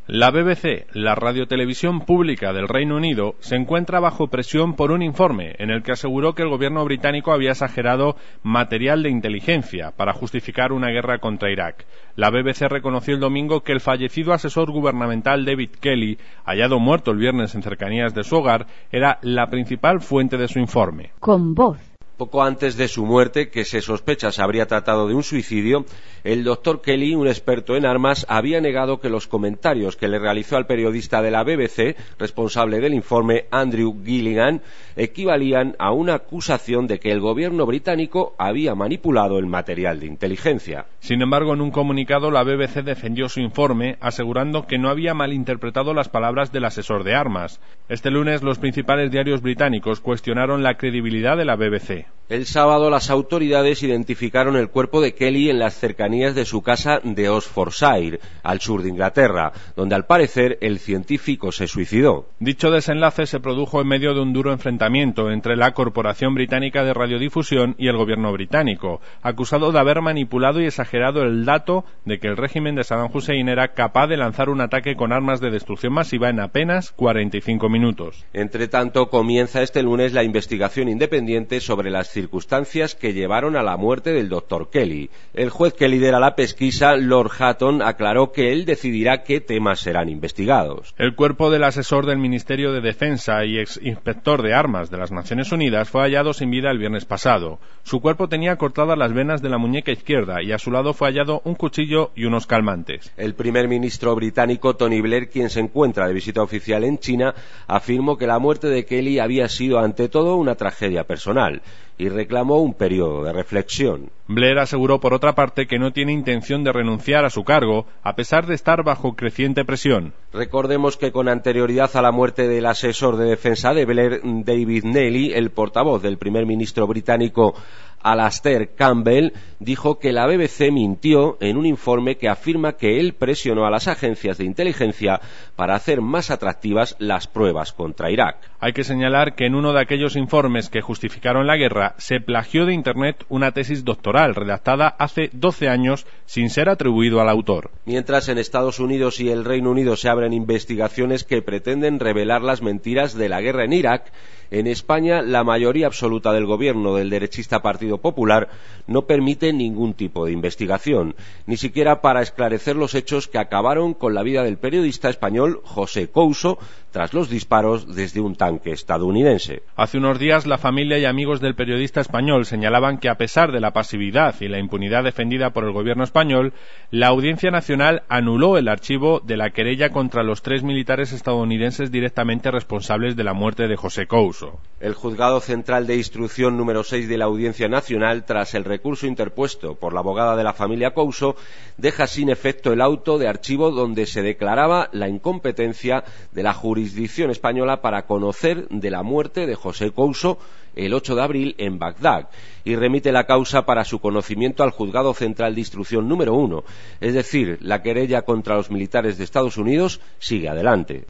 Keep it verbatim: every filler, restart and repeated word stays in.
La B B C, la radiotelevisión pública del Reino Unido, se encuentra bajo presión por un informe en el que aseguró que el gobierno británico había exagerado material de inteligencia para justificar una guerra contra Irak. La B B C reconoció el domingo que el fallecido asesor gubernamental David Kelly, hallado muerto el viernes en cercanías de su hogar, era la principal fuente de su informe. Con voz. Poco antes de su muerte, que se sospecha se habría tratado de un suicidio, el doctor Kelly, un experto en armas, había negado que los comentarios que le realizó al periodista de la B B C, responsable del informe, Andrew Gilligan, equivalían a una acusación de que el gobierno británico había manipulado el material de inteligencia. Sin embargo, en un comunicado, la B B C defendió su informe, asegurando que no había malinterpretado las palabras del asesor de armas. Este lunes, los principales diarios británicos cuestionaron la credibilidad de la B B C. El sábado las autoridades identificaron el cuerpo de Kelly en las cercanías de su casa de Oxfordshire, al sur de Inglaterra, donde al parecer el científico se suicidó. Dicho desenlace se produjo en medio de un duro enfrentamiento entre la Corporación Británica de Radiodifusión y el gobierno británico, acusado de haber manipulado y exagerado el dato de que el régimen de Saddam Hussein era capaz de lanzar un ataque con armas de destrucción masiva en apenas cuarenta y cinco minutos. Entre tanto, comienza este lunes la investigación independiente sobre las circunstancias que llevaron a la muerte del doctor Kelly. El juez que lidera la pesquisa, Lord Hatton, aclaró que él decidirá qué temas serán investigados. El cuerpo del asesor del Ministerio de Defensa y ex inspector de armas de las Naciones Unidas fue hallado sin vida el viernes pasado. Su cuerpo tenía cortadas las venas de la muñeca izquierda y a su lado fue hallado un cuchillo y unos calmantes. El primer ministro británico Tony Blair, quien se encuentra de visita oficial en China, afirmó que la muerte de Kelly había sido ante todo una tragedia personal y reclamó un periodo de reflexión. Blair aseguró por otra parte que no tiene intención de renunciar a su cargo, a pesar de estar bajo creciente presión. Recordemos que con anterioridad a la muerte del asesor de defensa de Blair, David Neely, el portavoz del primer ministro británico Alastair Campbell, dijo que la B B C mintió en un informe que afirma que él presionó a las agencias de inteligencia para hacer más atractivas las pruebas contra Irak. Hay que señalar que en uno de aquellos informes que justificaron la guerra se plagió de Internet una tesis doctoral redactada hace doce años sin ser atribuido al autor. Mientras en Estados Unidos y el Reino Unido se abren investigaciones que pretenden revelar las mentiras de la guerra en Irak, en España la mayoría absoluta del gobierno del derechista Partido Popular no permite ningún tipo de investigación, ni siquiera para esclarecer los hechos que acabaron con la vida del periodista español José Couso tras los disparos desde un tanque estadounidense. Hace unos días la familia y amigos del periodista español señalaban que a pesar de la pasividad y la impunidad defendida por el gobierno español, la Audiencia Nacional anuló el archivo de la querella contra los tres militares estadounidenses directamente responsables de la muerte de José Couso. El Juzgado Central de Instrucción número seis de la Audiencia Nacional, tras el recurso interpuesto por la abogada de la familia Couso, deja sin efecto el auto de archivo donde se declaraba la incompetencia de la jurisdicción española para conocer de la muerte de José Couso el ocho de abril en Bagdad y remite la causa para su conocimiento al Juzgado Central de Instrucción número uno, es decir, la querella contra los militares de Estados Unidos sigue adelante.